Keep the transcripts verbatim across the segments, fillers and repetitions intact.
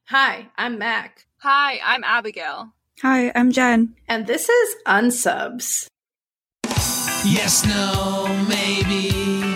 Hi, I'm Mac. Hi, I'm Abigail. Hi, I'm Jen. And this is Unsubs. Yes, no, maybe.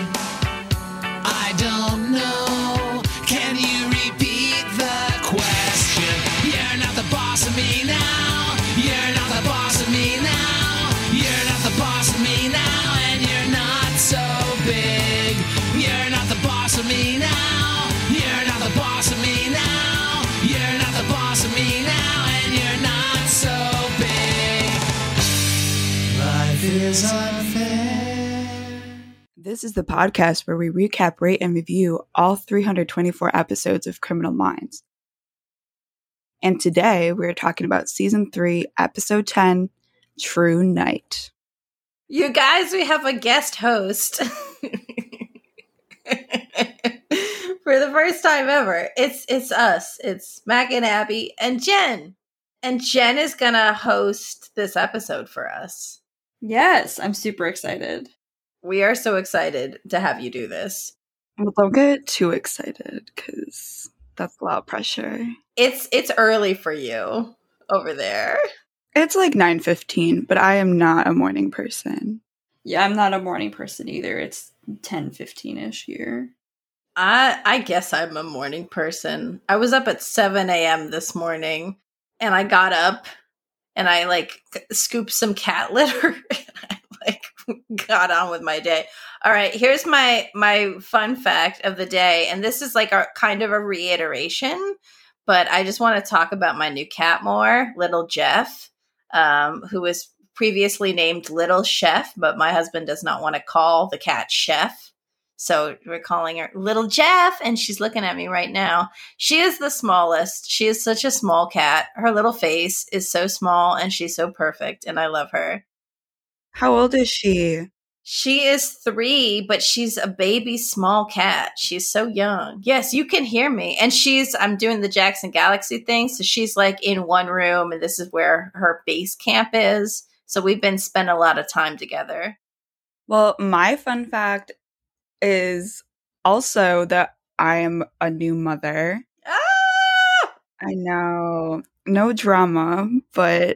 I don't know. Can you repeat the question? You're not the boss of me now. You're not the boss of me now. You're not the boss of me now. And you're not so big. You're not the boss of me now. You're not the boss of me now. You're not the boss of me now. And you're not so big. Life is unfair. This is the podcast where we recap, rate, and review all three hundred twenty-four episodes of Criminal Minds. And today we're talking about Season three, Episode ten, True Night. You guys, we have a guest host. For the first time ever. It's it's us. It's Mac and Abby and Jen. And Jen is going to host this episode for us. Yes, I'm super excited. We are so excited to have you do this. Well, don't get too excited because that's a lot of pressure. It's it's early for you over there. It's like nine fifteen, but I am not a morning person. Yeah, I'm not a morning person either. It's ten fifteen-ish here. I I guess I'm a morning person. I was up at seven a.m. this morning, and I got up, and I, like, scooped some cat litter, and I, like, got on with my day. All right, here's my my fun fact of the day, and this is, like, a kind of a reiteration, but I just want to talk about my new cat more, Little Jeff, um, who was previously named Little Chef, but my husband does not want to call the cat Chef. So we're calling her Little Jeff, and she's looking at me right now. She is the smallest. She is such a small cat. Her little face is so small, and she's so perfect, and I love her. How old is she? She is three, but she's a baby small cat. She's so young. Yes, you can hear me. And she's, I'm doing the Jackson Galaxy thing, so she's like in one room, and this is where her base camp is. So we've been spending a lot of time together. Well, my fun fact is also that I am a new mother. Ah! I know, no drama, but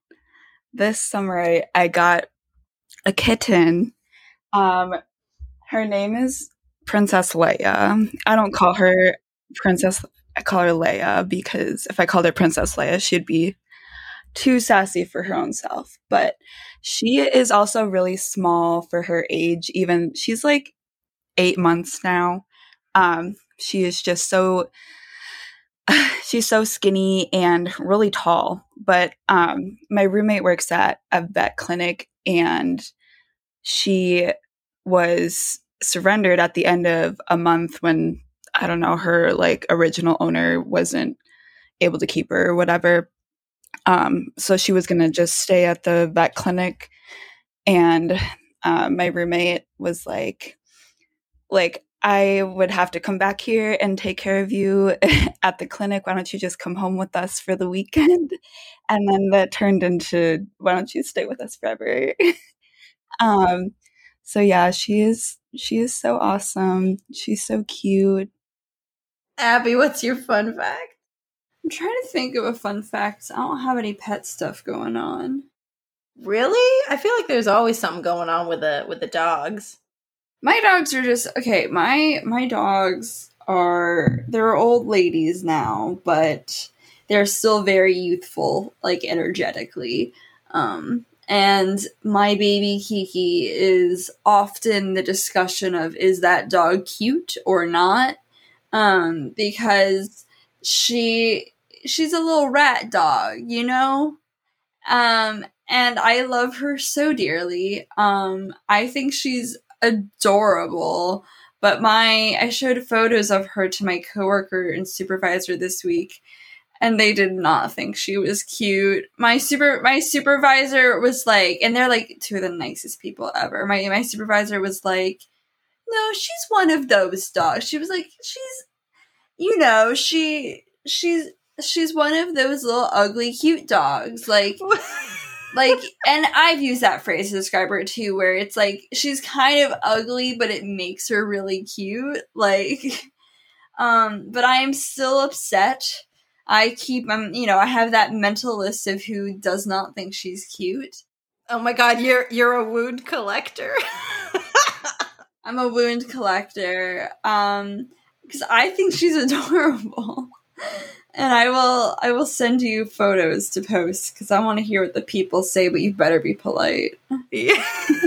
this summer I, I got a kitten. Um, her name is Princess Leia. I don't call her Princess, I call her Leia because if I called her Princess Leia, she'd be too sassy for her own self. But she is also really small for her age. Even she's like eight months now. Um, she is just so, she's so skinny and really tall. But um, my roommate works at a vet clinic, and she was surrendered at the end of a month when, I don't know, her like original owner wasn't able to keep her or whatever. Um, so she was going to just stay at the vet clinic. And uh, my roommate was like, like, I would have to come back here and take care of you at the clinic. Why don't you just come home with us for the weekend? And then that turned into, why don't you stay with us forever? um, so yeah, she is, she is so awesome. She's so cute. Abby, what's your fun fact? I'm trying to think of a fun fact. I don't have any pet stuff going on. Really? I feel like there's always something going on with the with the dogs. My dogs are just okay. My my dogs are they're old ladies now, but they're still very youthful, like energetically. Um, and my baby Kiki is often the discussion of, is that dog cute or not? Um, because she she's a little rat dog, you know. Um, and I love her so dearly. Um, I think she's adorable, but my I showed photos of her to my coworker and supervisor this week, and they did not think she was cute. My super my supervisor was like, and they're like two of the nicest people ever. My my supervisor was like, no, she's one of those dogs. She was like, she's, you know, she she's she's one of those little ugly cute dogs, like. Like, and I've used that phrase to describe her too, where it's like, she's kind of ugly, but it makes her really cute. Like, um, but I am still upset I keep, um, you know, I have that mental list of who does not think she's cute. Oh my god, you're you're a wound collector. I'm a wound collector, um, because I think she's adorable, and I will I will send you photos to post because I want to hear what the people say, but you better be polite. Yeah.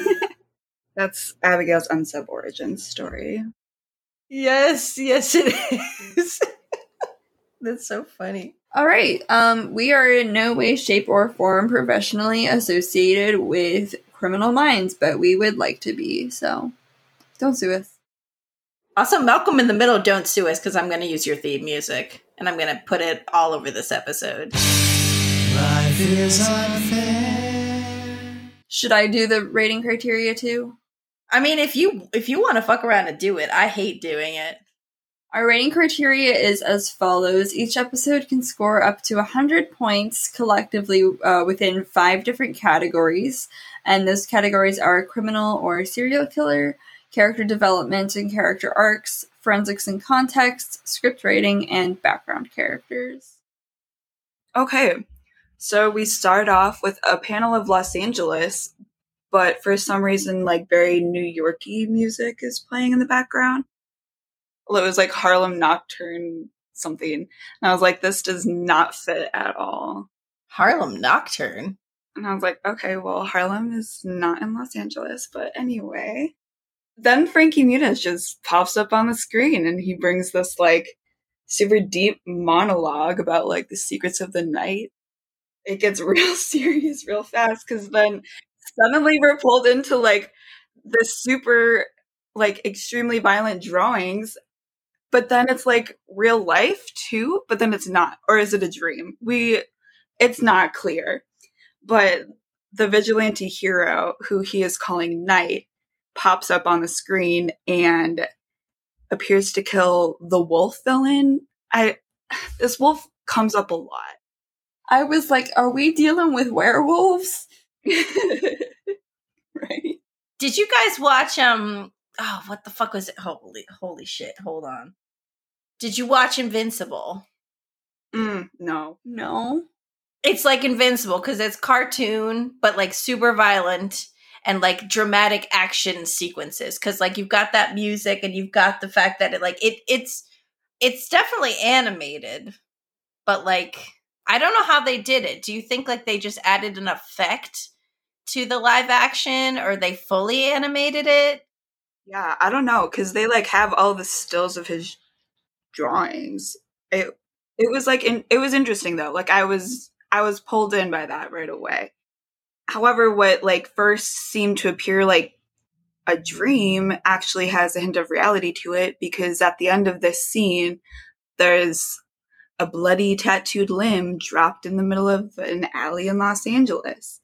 That's Abigail's unsub origin story. Yes, yes it is. That's so funny. All right, um, we are in no way, shape, or form professionally associated with Criminal Minds, but we would like to be, so don't sue us. Also, Malcolm in the Middle, don't sue us, because I'm going to use your theme music, and I'm going to put it all over this episode. Life is unfair. Should I do the rating criteria too? I mean, if you if you want to fuck around and do it, I hate doing it. Our rating criteria is as follows. Each episode can score up to one hundred points collectively uh, within five different categories, and those categories are criminal or serial killer, character development and character arcs, forensics and context, script writing, and background characters. Okay, so we start off with a panel of Los Angeles, but for some reason, like, very New York-y music is playing in the background. Well, it was like Harlem Nocturne something, and I was like, this does not fit at all. Harlem Nocturne? And I was like, okay, well, Harlem is not in Los Angeles, but anyway. Then Frankie Muniz just pops up on the screen, and he brings this, like, super deep monologue about, like, the secrets of the night. It gets real serious real fast, because then suddenly we're pulled into, like, this super, like, extremely violent drawings, but then it's, like, real life, too, but then it's not. Or is it a dream? We, it's not clear. But the vigilante hero, who he is calling Knight, pops up on the screen and appears to kill the wolf villain. I, this wolf comes up a lot. I was like, are we dealing with werewolves? Right? Did you guys watch, um, oh, what the fuck was it? Holy, holy shit, hold on. Did you watch Invincible? Mm, no. No. It's like Invincible, because it's cartoon, but like super violent and like dramatic action sequences. Because like you've got that music and you've got the fact that it like, it it's, it's definitely animated, but like, I don't know how they did it. Do you think like they just added an effect to the live action, or they fully animated it? Yeah, I don't know, because they like have all the stills of his drawings. It it was like in, it was interesting though. Like I was I was pulled in by that right away. However, what like first seemed to appear like a dream actually has a hint of reality to it, because at the end of this scene, there's a bloody tattooed limb dropped in the middle of an alley in Los Angeles.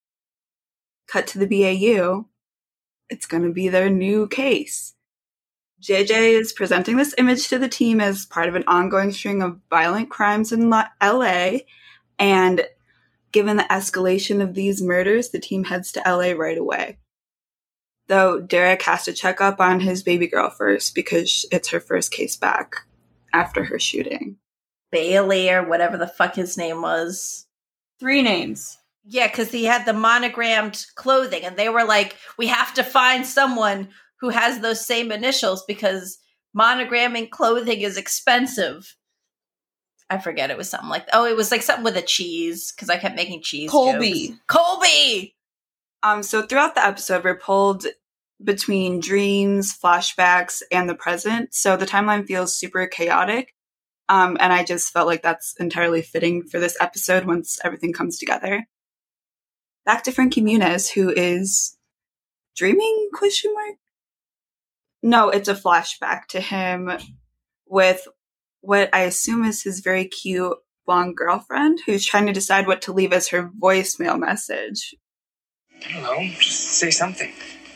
Cut to the B A U. It's going to be their new case. J J is presenting this image to the team as part of an ongoing string of violent crimes in L A, and given the escalation of these murders, the team heads to L A right away. Though Derek has to check up on his baby girl first, because it's her first case back after her shooting. Bailey, or whatever the fuck his name was. Three names. Yeah, because he had the monogrammed clothing, and they were like, we have to find someone who has those same initials, because monogramming clothing is expensive. I forget, it was something like, oh, it was like something with a cheese, because I kept making cheese Colby. jokes. Colby! Um, so throughout the episode, we're pulled between dreams, flashbacks, and the present, so the timeline feels super chaotic, um, and I just felt like that's entirely fitting for this episode once everything comes together. Back to Frankie Muniz, who is dreaming, question mark? No, it's a flashback to him with what I assume is his very cute blonde girlfriend, who's trying to decide what to leave as her voicemail message. I don't know, just say something.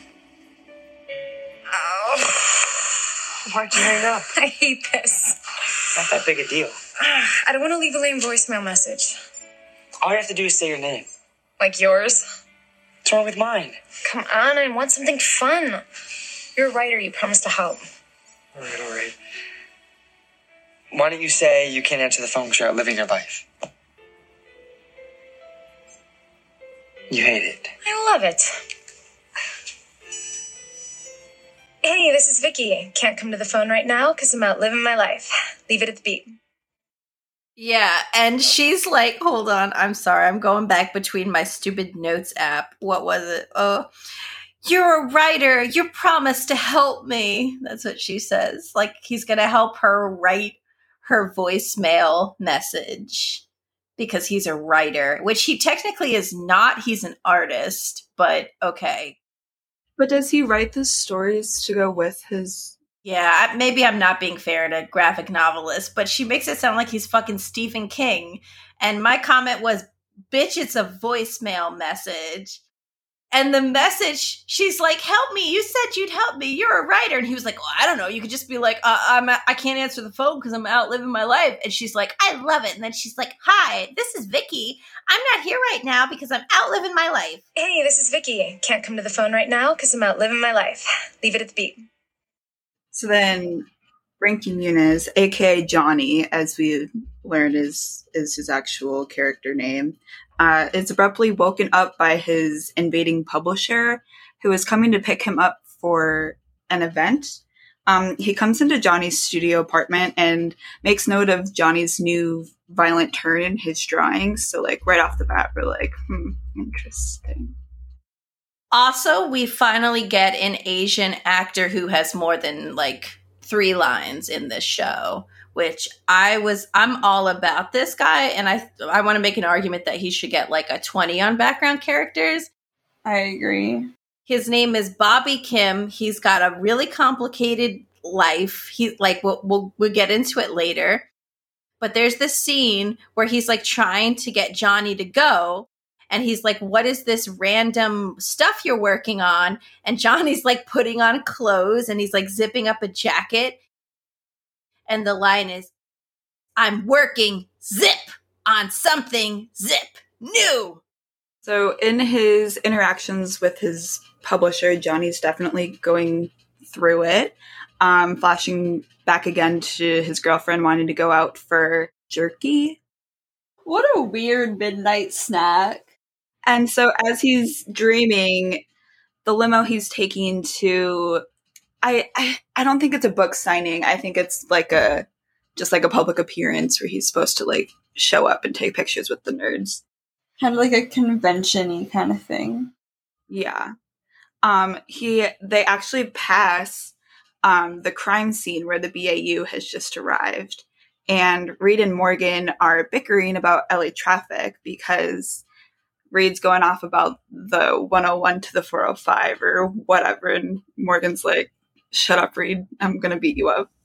Oh. Why'd you hang up? I hate this. It's not that big a deal. I don't want to leave a lame voicemail message. All you have to do is say your name. Like yours? What's wrong with mine? Come on, I want something fun. You're a writer, you promised to help. All right, all right. Why don't you say you can't answer the phone because you're out living your life? You hate it. I love it. Hey, this is Vicky. Can't come to the phone right now because I'm out living my life. Leave it at the beep. Yeah, and she's like, hold on, I'm sorry, I'm going back between my stupid notes app. What was it? Oh, you're a writer. You promised to help me. That's what she says. Like, he's going to help her write her voicemail message because he's a writer, which he technically is not. He's an artist, but okay. But does he write the stories to go with his... Yeah, maybe I'm not being fair to graphic novelist, but she makes it sound like he's fucking Stephen King. And my comment was, bitch, it's a voicemail message. And the message, she's like, help me. You said you'd help me. You're a writer. And he was like, well, I don't know. You could just be like, uh, I'm, I can't answer the phone because I'm out living my life. And she's like, I love it. And then she's like, hi, this is Vicky. I'm not here right now because I'm out living my life. Hey, this is Vicky. Can't come to the phone right now because I'm out living my life. Leave it at the beep. So then Frankie Muniz, a k a. Johnny, as we learned is, is his actual character name, uh, is abruptly woken up by his invading publisher, who is coming to pick him up for an event. Um, he comes into Johnny's studio apartment and makes note of Johnny's new violent turn in his drawings. So, like, right off the bat, we're like, hmm, interesting. Also, we finally get an Asian actor who has more than like three lines in this show, which I was, I'm all about this guy. And I, I want to make an argument that he should get like a twenty on background characters. I agree. His name is Bobby Kim. He's got a really complicated life. He like, we'll, we'll, we'll get into it later, but there's this scene where he's like trying to get Johnny to go. And he's like, what is this random stuff you're working on? And Johnny's like putting on clothes and he's like zipping up a jacket. And the line is, I'm working zip on something zip new. So in his interactions with his publisher, Johnny's definitely going through it. Um, flashing back again to his girlfriend wanting to go out for jerky. What a weird midnight snack. And so as he's dreaming, the limo he's taking to, I, I I don't think it's a book signing. I think it's like a, just like a public appearance where he's supposed to like show up and take pictures with the nerds. Kind of like a convention-y kind of thing. Yeah. Um, he, they actually pass um, the crime scene where the B A U has just arrived. And Reed and Morgan are bickering about L A traffic because Reed's going off about the one oh one to the four oh five or whatever. And Morgan's like, shut up, Reed. I'm going to beat you up.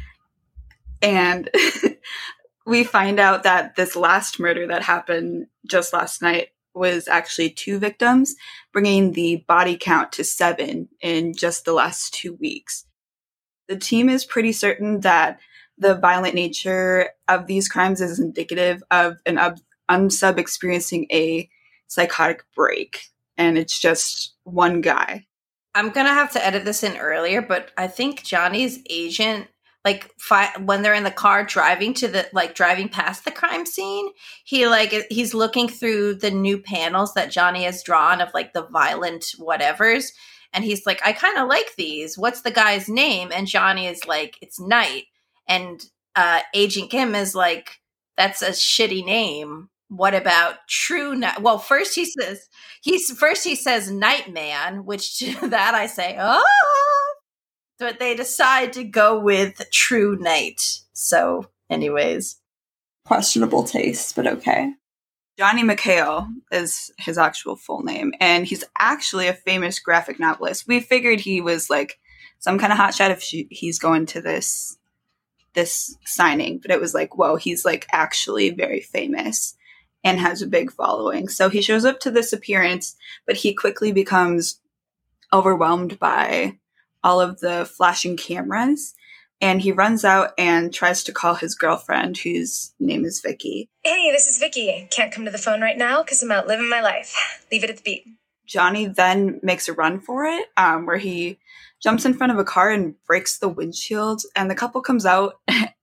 And we find out that this last murder that happened just last night was actually two victims, bringing the body count to seven in just the last two weeks. The team is pretty certain that the violent nature of these crimes is indicative of anub- unsub experiencing a psychotic break, and it's just one guy. I'm gonna have to edit this in earlier, but I think Johnny's agent, like fi- when they're in the car driving to the like driving past the crime scene, he like he's looking through the new panels that Johnny has drawn of like the violent whatevers, and he's like, I kind of like these. What's the guy's name? And Johnny is like, it's Knight, and uh, Agent Kim is like, that's a shitty name. What about True Night? Well, first he says he's first he says Nightman, which to that I say, oh, but they decide to go with True Night. So, anyways, Questionable taste, but okay. Johnny McHale is his actual full name, and he's actually a famous graphic novelist. We figured he was like some kind of hotshot if she, he's going to this this signing, but it was like, whoa, he's like actually very famous and has a big following. So he shows up to this appearance, but he quickly becomes overwhelmed by all of the flashing cameras, and he runs out and tries to call his girlfriend, whose name is Vicky. Hey, this is Vicky. Can't come to the phone right now because I'm out living my life. Leave it at the beep. Johnny then makes a run for it, um, where he jumps in front of a car and breaks the windshield, and the couple comes out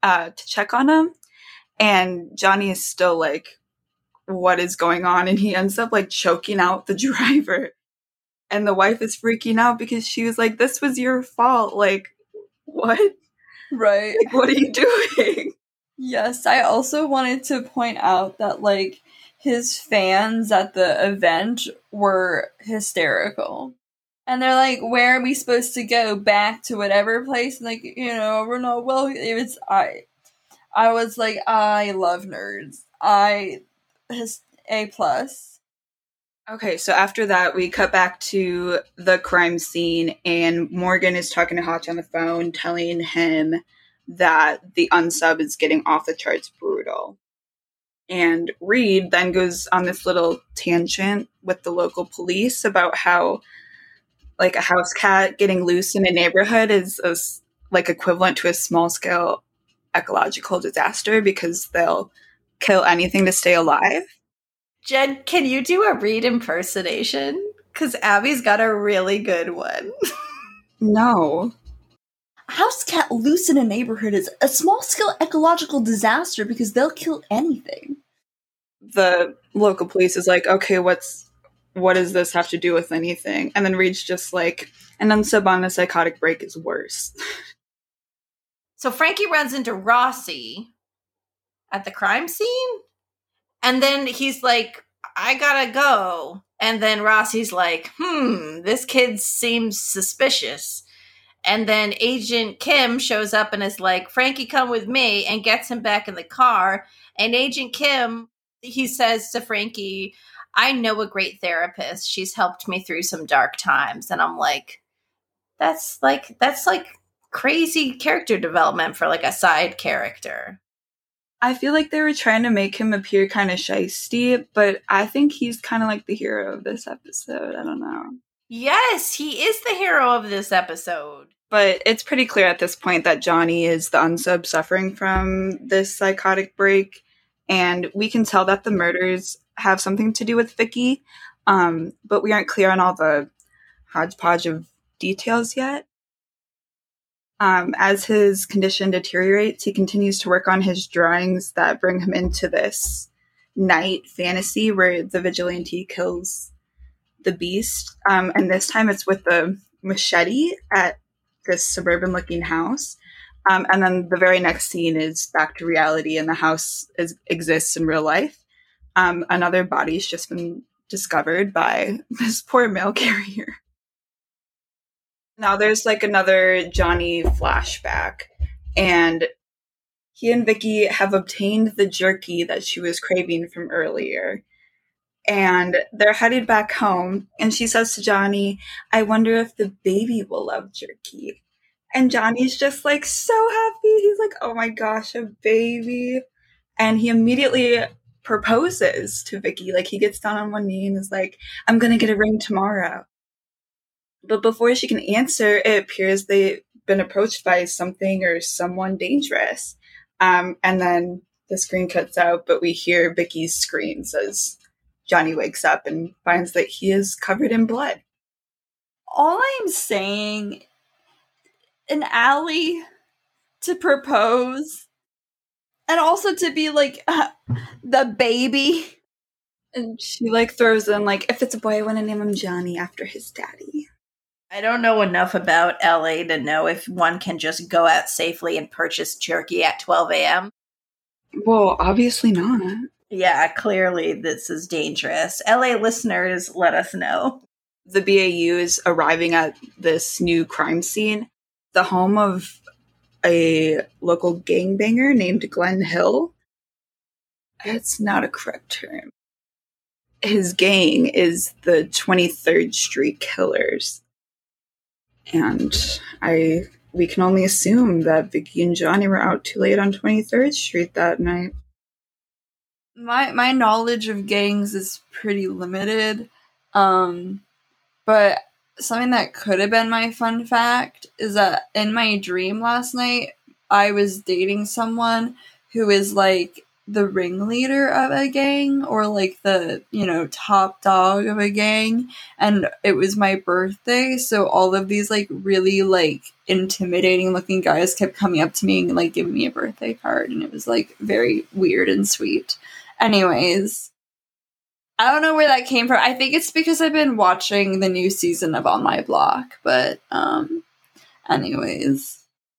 uh, to check on him. And Johnny is still like, what is going on? And he ends up like choking out the driver. And the wife is freaking out because she was like, this was your fault. Like, what? Right. Like, what are you doing? Yes, I also wanted to point out that, like, his fans at the event were hysterical. And they're like, where are we supposed to go? Back to whatever place? Like, you know, we're not, well, it was, I, I was like, I love nerds. I, his, A plus. Okay, so after that, we cut back to the crime scene, and Morgan is talking to Hotch on the phone, telling him that the unsub is getting off the charts brutal. And Reed then goes on this little tangent with the local police about how, like, a house cat getting loose in a neighborhood is, a, like, equivalent to a small-scale ecological disaster because they'll kill anything to stay alive. Jen, can you do a Reed impersonation? Because Abby's got a really good one. No. A house cat loose in a neighborhood is a small-scale ecological disaster because they'll kill anything. The local police is like, okay, what's what does this have to do with anything? And then Reed's just like, an unsub on a psychotic break is worse. So Frankie runs into Rossi at the crime scene? And then he's like, I gotta go. And then Rossi's like, hmm, this kid seems suspicious. And then Agent Kim shows up and is like, Frankie, come with me, and gets him back in the car. And Agent Kim, he says to Frankie, I know a great therapist. She's helped me through some dark times. And I'm like, that's like, that's like crazy character development for like a side character. I feel like they were trying to make him appear kind of shisty, but I think he's kind of like the hero of this episode. I don't know. Yes, he is the hero of this episode. But it's pretty clear at this point that Johnny is the unsub suffering from this psychotic break. And we can tell that the murders have something to do with Vicky, um, but we aren't clear on all the hodgepodge of details yet. Um, as his condition deteriorates, he continues to work on his drawings that bring him into this night fantasy where the vigilante kills the beast. Um, and this time it's with the machete at this suburban-looking house. Um, and then the very next scene is back to reality, and the house is, exists in real life. Um, another body's just been discovered by this poor mail carrier. Now there's like another Johnny flashback, and he and Vicky have obtained the jerky that she was craving from earlier. And they're headed back home, and she says to Johnny, I wonder if the baby will love jerky. And Johnny's just like so happy. He's like, oh my gosh, a baby. And he immediately proposes to Vicky. Like, he gets down on one knee and is like, I'm gonna get a ring tomorrow. But before she can answer, it appears they've been approached by something or someone dangerous. Um, and then the screen cuts out, but we hear Vicky's screams as Johnny wakes up and finds that he is covered in blood. All I'm saying, an alley to propose, and also to be like, uh, the baby. And she like throws in like, if it's a boy, I want to name him Johnny after his daddy. I don't know enough about L A to know if one can just go out safely and purchase jerky at twelve a.m. Well, obviously not. Yeah, clearly this is dangerous. L A listeners, let us know. The B A U is arriving at this new crime scene, the home of a local gangbanger named Glenn Hill. It's not a correct term. His gang is the twenty-third Street Killers. And I we can only assume that Vicky and Johnny were out too late on twenty-third Street that night. My my knowledge of gangs is pretty limited. Um, but something that could have been my fun fact is that in my dream last night, I was dating someone who is like the ringleader of a gang, or like the, you know, top dog of a gang, and it was my birthday, so all of these like really like intimidating looking guys kept coming up to me and like giving me a birthday card, and it was like very weird and sweet. Anyways, I don't know where that came from. I think it's because I've been watching the new season of On My Block, but um anyways.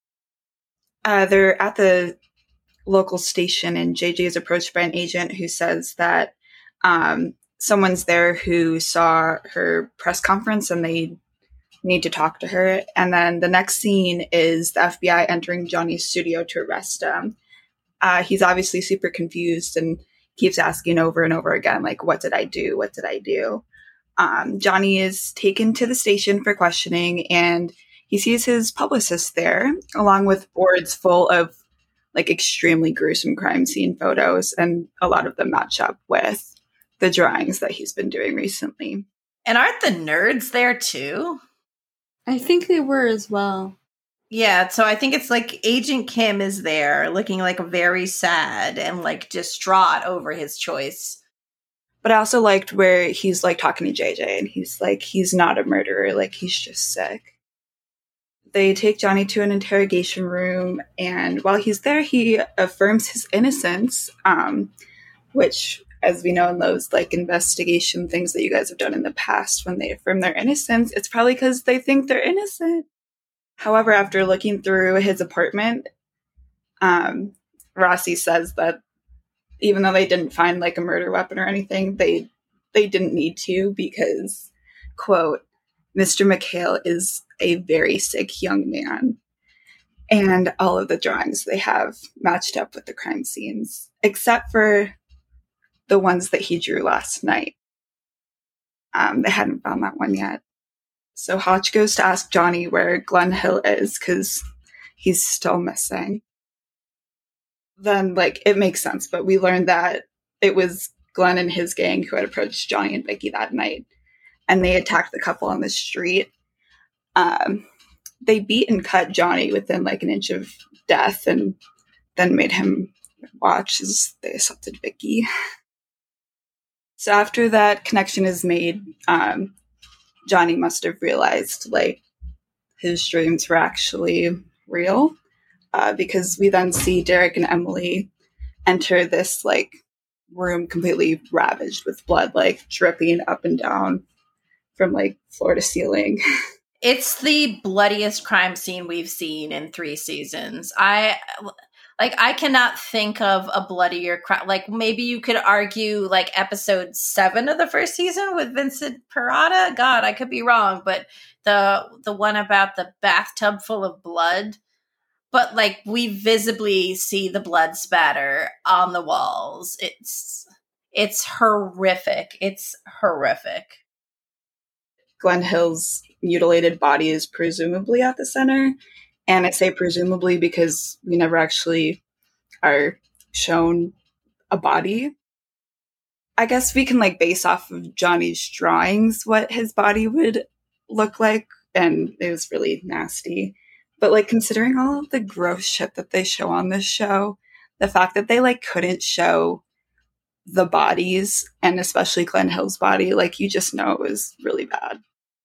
Uh, they're at the local station, and J J is approached by an agent who says that um, someone's there who saw her press conference and they need to talk to her. And then the next scene is the F B I entering Johnny's studio to arrest him. Uh, he's obviously super confused and keeps asking over and over again, like, what did I do? What did I do? Um, Johnny is taken to the station for questioning, and he sees his publicist there, along with boards full of like extremely gruesome crime scene photos, and a lot of them match up with the drawings that he's been doing recently. And aren't the nerds there too? I think they were as well. Yeah, so I think it's like Agent Kim is there looking like very sad and like distraught over his choice. But I also liked where he's like talking to J J and he's like, he's not a murderer, like he's just sick. They take Johnny to an interrogation room, and while he's there, he affirms his innocence, um, which, as we know in those like investigation things that you guys have done in the past, when they affirm their innocence, it's probably because they think they're innocent. However, after looking through his apartment, um, Rossi says that even though they didn't find like a murder weapon or anything, they they didn't need to because, quote, Mister McHale is a very sick young man. And all of the drawings they have matched up with the crime scenes, except for the ones that he drew last night. Um, they hadn't found that one yet. So Hotch goes to ask Johnny where Glenn Hill is, because he's still missing. Then, like, it makes sense, but we learned that it was Glenn and his gang who had approached Johnny and Vicky that night, and they attacked the couple on the street. Um, they beat and cut Johnny within like an inch of death, and then made him watch as they assaulted Vicky. So after that connection is made, um, Johnny must have realized like his dreams were actually real, uh, because we then see Derek and Emily enter this like room completely ravaged with blood, like dripping up and down from like floor to ceiling. It's the bloodiest crime scene we've seen in three seasons. I like I cannot think of a bloodier crime. Like maybe you could argue like episode seven of the first season with Vincent Parada. God, I could be wrong, but the the one about the bathtub full of blood. But like we visibly see the blood spatter on the walls. It's it's horrific. It's horrific. Glenn Hill's mutilated body is presumably at the center. And I say presumably because we never actually are shown a body. I guess we can like base off of Johnny's drawings what his body would look like. And it was really nasty. But like considering all of the gross shit that they show on this show, the fact that they like couldn't show the bodies, and especially Glenn Hill's body, like you just know it was really bad.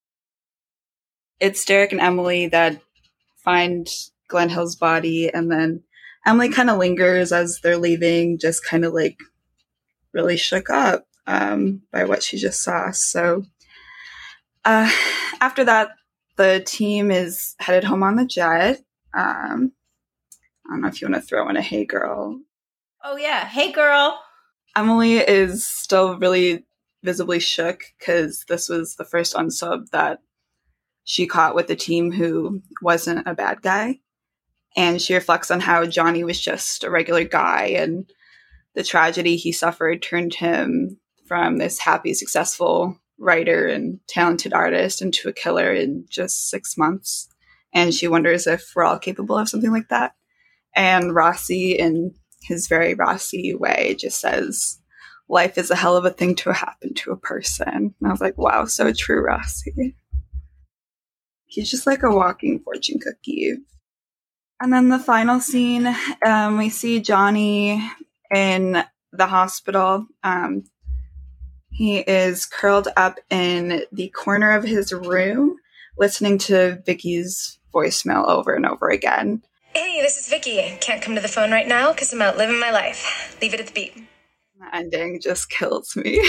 It's Derek and Emily that find Glenn Hill's body, and then Emily kind of lingers as they're leaving, just kind of like really shook up um, by what she just saw. So uh, after that, the team is headed home on the jet. Um, I don't know if you want to throw in a hey girl. Oh yeah, hey girl. Emily is still really visibly shook because this was the first unsub that she caught with a team who wasn't a bad guy. And she reflects on how Johnny was just a regular guy, and the tragedy he suffered turned him from this happy, successful writer and talented artist into a killer in just six months. And she wonders if we're all capable of something like that. And Rossi, in his very Rossi way, just says, life is a hell of a thing to happen to a person. And I was like, wow, so true, Rossi. He's just like a walking fortune cookie. And then the final scene, um, we see Johnny in the hospital. Um, he is curled up in the corner of his room, listening to Vicky's voicemail over and over again. Hey, this is Vicky. Can't come to the phone right now because I'm out living my life. Leave it at the beep. The ending just kills me.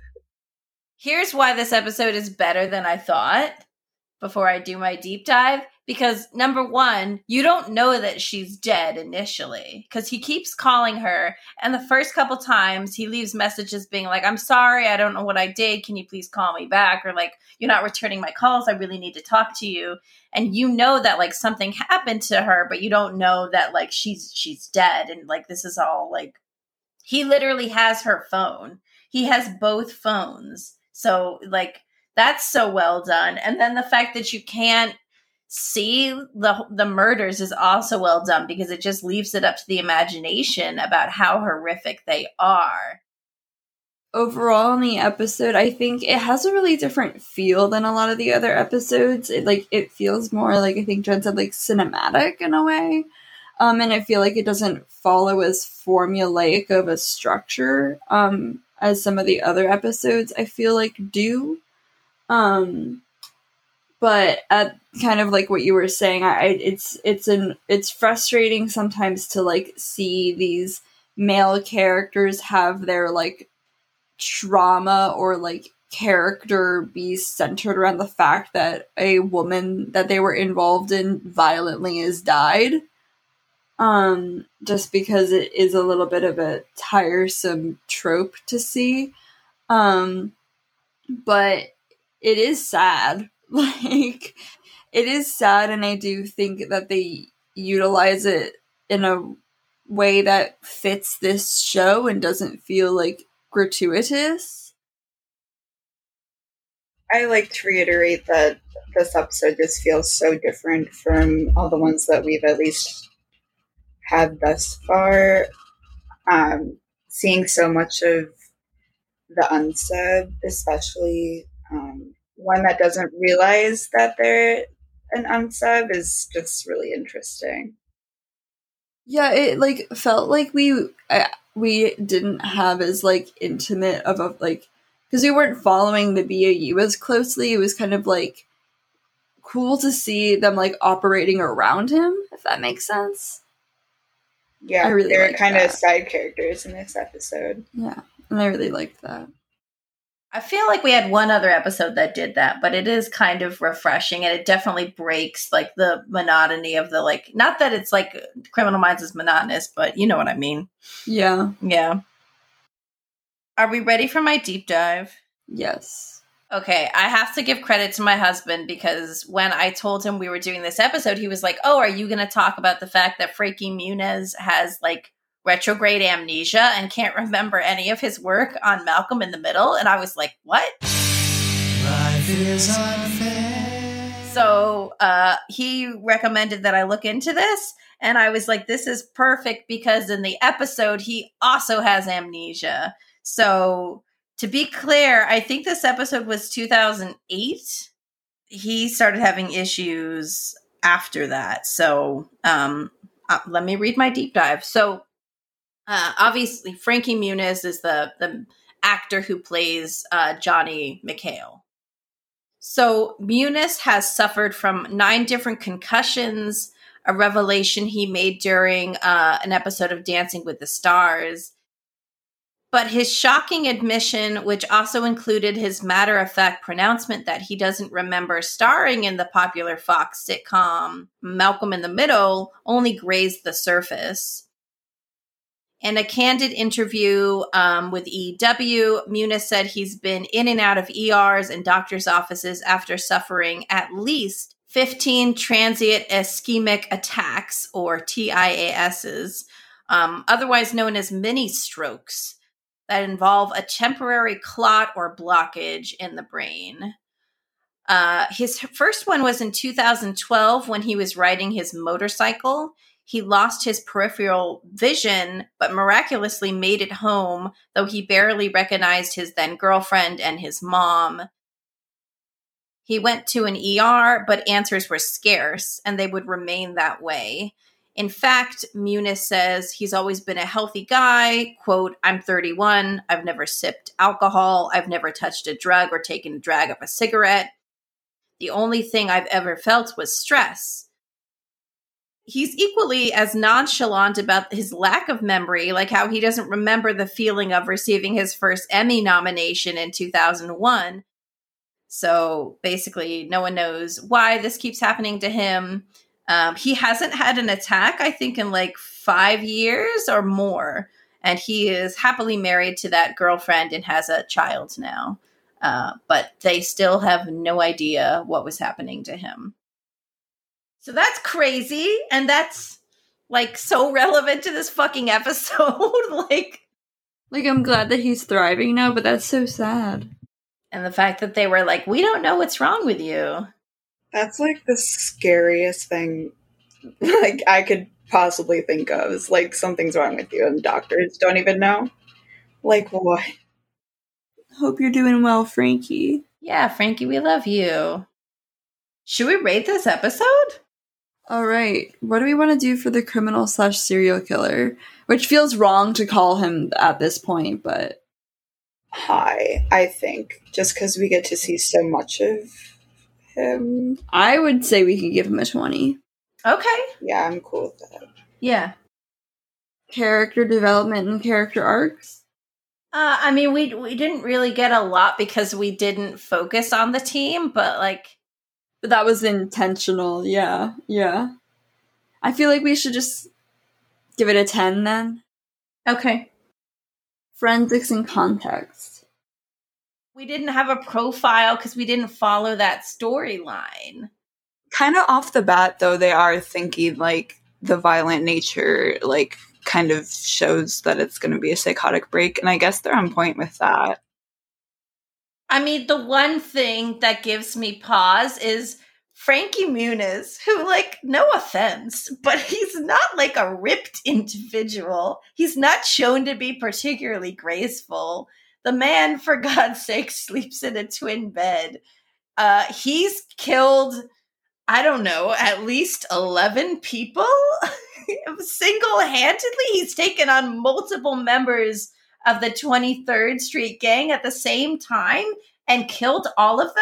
Here's why this episode is better than I thought before I do my deep dive. Because number one, you don't know that she's dead initially because he keeps calling her. And the first couple times he leaves messages being like, I'm sorry, I don't know what I did. Can you please call me back? Or like, you're not returning my calls. I really need to talk to you. And you know that like something happened to her, but you don't know that like she's she's dead. And like this is all like, he literally has her phone. He has both phones. So like, that's so well done. And then the fact that you can't see the the murders is also well done because it just leaves it up to the imagination about how horrific they are. Overall in the episode, I think it has a really different feel than a lot of the other episodes. It like it feels more like, I think Jen said, like cinematic in a way. Um, and I feel like it doesn't follow as formulaic of a structure um, as some of the other episodes I feel like do. Um But at kind of like what you were saying, I it's it's an it's frustrating sometimes to like see these male characters have their like trauma or like character be centered around the fact that a woman that they were involved in violently has died. Um, just because it is a little bit of a tiresome trope to see. Um, but it is sad. Like, it is sad, and I do think that they utilize it in a way that fits this show and doesn't feel, like, gratuitous. I like to reiterate that this episode just feels so different from all the ones that we've at least had thus far. Um, seeing so much of the unsub, especially um, one that doesn't realize that they're an unsub, is just really interesting. Yeah, it like felt like we uh, we didn't have as like intimate of a like because we weren't following the B A U as closely. It was kind of like cool to see them like operating around him, if that makes sense. Yeah, I really they're liked kind that. of side characters in this episode. Yeah, and I really liked that. I feel like we had one other episode that did that, but it is kind of refreshing, and it definitely breaks like the monotony of the like. Not that it's like Criminal Minds is monotonous, but you know what I mean. Yeah. Yeah. Are we ready for my deep dive? Yes. Okay, I have to give credit to my husband because when I told him we were doing this episode, he was like, "Oh, are you going to talk about the fact that Frankie Muniz has like retrograde amnesia and can't remember any of his work on Malcolm in the Middle?" And I was like, "What?" Life is unfair. So uh, he recommended that I look into this, and I was like, "This is perfect because in the episode he also has amnesia." So to be clear, I think this episode was two thousand eight. He started having issues after that. So um, uh, let me read my deep dive. So uh, obviously, Frankie Muniz is the, the actor who plays uh, Johnny McHale. So Muniz has suffered from nine different concussions, a revelation he made during uh, an episode of Dancing with the Stars. But his shocking admission, which also included his matter-of-fact pronouncement that he doesn't remember starring in the popular Fox sitcom Malcolm in the Middle, only grazed the surface. In a candid interview um, with E W, Muniz said he's been in and out of E Rs and doctors' offices after suffering at least fifteen transient ischemic attacks, or T I A Ss, um, otherwise known as mini strokes, that involve a temporary clot or blockage in the brain. Uh, his first one was in two thousand twelve when he was riding his motorcycle. He lost his peripheral vision, but miraculously made it home, though he barely recognized his then girlfriend and his mom. He went to an E R, but answers were scarce, and they would remain that way. In fact, Muniz says he's always been a healthy guy. Quote, I'm thirty-one. I've never sipped alcohol. I've never touched a drug or taken a drag of a cigarette. The only thing I've ever felt was stress. He's equally as nonchalant about his lack of memory, like how he doesn't remember the feeling of receiving his first Emmy nomination in two thousand one. So basically, no one knows why this keeps happening to him. Um, he hasn't had an attack, I think, in like five years or more. And he is happily married to that girlfriend and has a child now. Uh, but they still have no idea what was happening to him. So that's crazy. And that's like so relevant to this fucking episode. like, Like, I'm glad that he's thriving now, but that's so sad. And the fact that they were like, we don't know what's wrong with you. That's like the scariest thing like I could possibly think of. Is like something's wrong with you and doctors don't even know. Like what? Hope you're doing well, Frankie. Yeah, Frankie, we love you. Should we rate this episode? All right. What do we want to do for the criminal slash serial killer? Which feels wrong to call him at this point, but... High, I think. Just because we get to see so much of him. I would say we could give him a twenty. Okay. Yeah, I'm cool with that. Yeah. Character development and character arcs? Uh, I mean, we we didn't really get a lot because we didn't focus on the team, but like... But that was intentional, yeah, yeah. I feel like we should just give it a ten then. Okay. Forensics and context. We didn't have a profile because we didn't follow that storyline. Kind of off the bat, though, they are thinking, like, the violent nature, like, kind of shows that it's going to be a psychotic break, and I guess they're on point with that. I mean, the one thing that gives me pause is Frankie Muniz, who, like, no offense, but he's not, like, a ripped individual. He's not shown to be particularly graceful. The man, for God's sake, sleeps in a twin bed. Uh, he's killed... I don't know, at least eleven people? Single-handedly? He's taken on multiple members of the twenty-third Street Gang at the same time and killed all of them?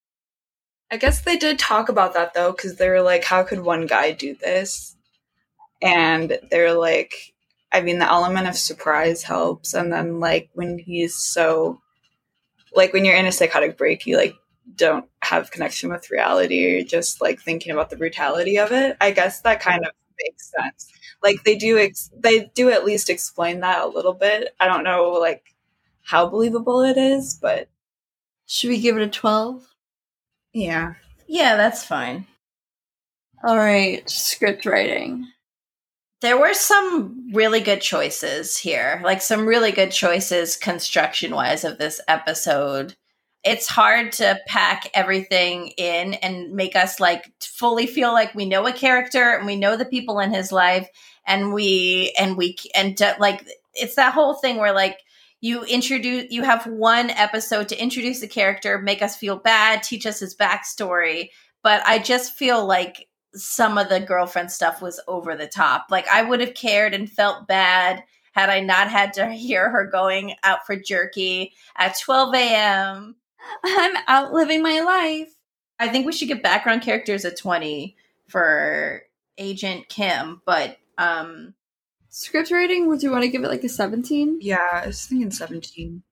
I guess they did talk about that, though, because they were like, how could one guy do this? And they're like, I mean, the element of surprise helps. And then, like, when he's so... Like, when you're in a psychotic break, you, like, don't have connection with reality, or you're just like thinking about the brutality of it. I guess that kind of makes sense. Like they do ex- they do at least explain that a little bit. I don't know like how believable it is, but should we give it a twelve? Yeah. Yeah, that's fine. All right, script writing. There were some really good choices here, like some really good choices construction-wise of this episode. It's hard to pack everything in and make us like fully feel like we know a character and we know the people in his life and we and we and to, like it's that whole thing where like you introduce you have one episode to introduce the character, make us feel bad, teach us his backstory, but I just feel like some of the girlfriend stuff was over the top. Like I would have cared and felt bad had I not had to hear her going out for jerky at twelve a.m. I'm out living my life. I think we should give background characters a twenty for Agent Kim, but um script rating, would you want to give it like a seventeen? Yeah, I was thinking seventeen.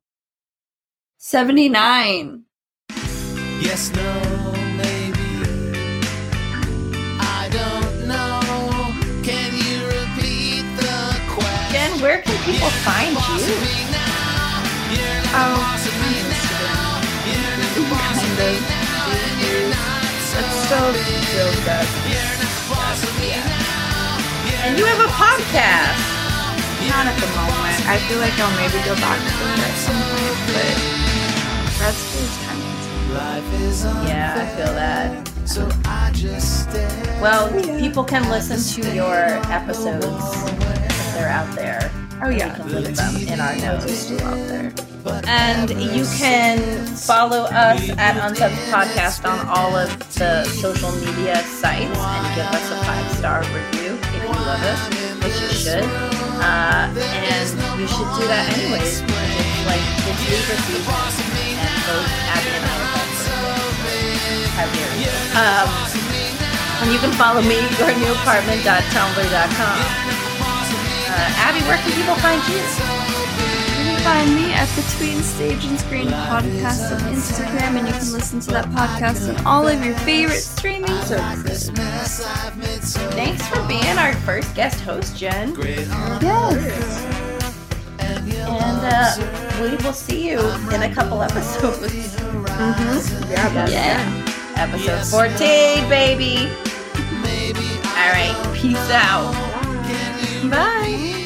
seventy-nine. Yes, no, maybe. I don't know. Can you repeat the question? Jen, where can people find you? Oh, kind of. It's still feels good. And you have a podcast. Not at the moment. I feel like I'll maybe go back to it at some point, but that's full time. Yeah, I feel that. Well, people can listen to your episodes if they're out there. Oh yeah, we can link them in our notes. Still out there. And you can follow us at Unsubbed Podcast on all of the social media sites and give us a five-star review if you love us, which you should. Uh, and you should do that anyways. It's like, it's Libra season, and both Abby and I are both birthdays. How dare you? Um, and you can follow me, your new apartment dot tumblr dot com. Uh, Abby, where can people find you? You can find me at Between Stage and Screen Podcast on Instagram, and you can listen to that podcast on all of your favorite streaming services. Thanks for being our first guest host, Jen. Yes. And uh, we will see you in a couple episodes. Mm-hmm. Yeah, Yeah. Episode fourteen, baby. All right, peace out. Bye.